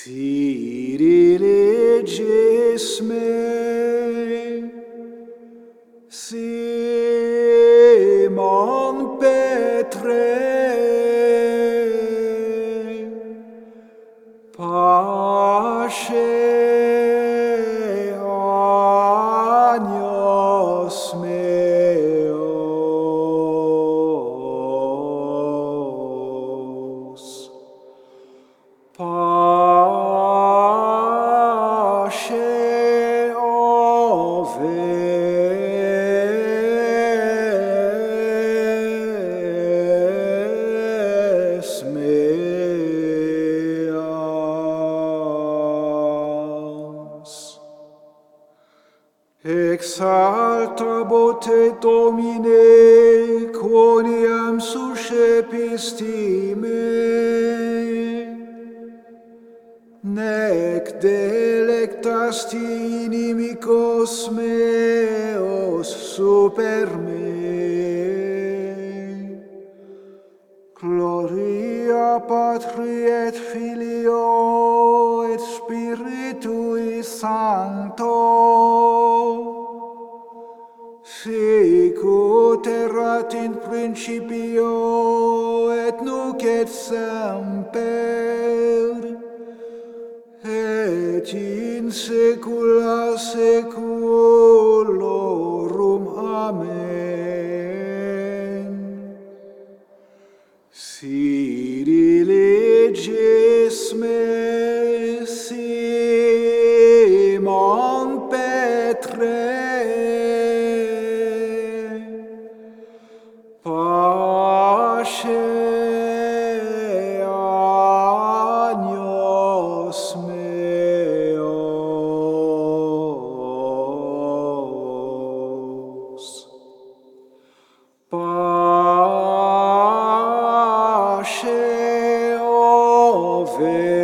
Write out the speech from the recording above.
Si leges me, Simon Petre, pace agnos meos, pace oves meas. Exaltabot te Domine, quoniam suscepisti me, nec delectasti inimicos meos super me. Gloria Patri et Filio et Spiritui Sancto, sic ut erat in principio et nunc et semper, et in saecula saeculorum. Amen. Si leges me, Simon Petre, pace agnos meos, pace oves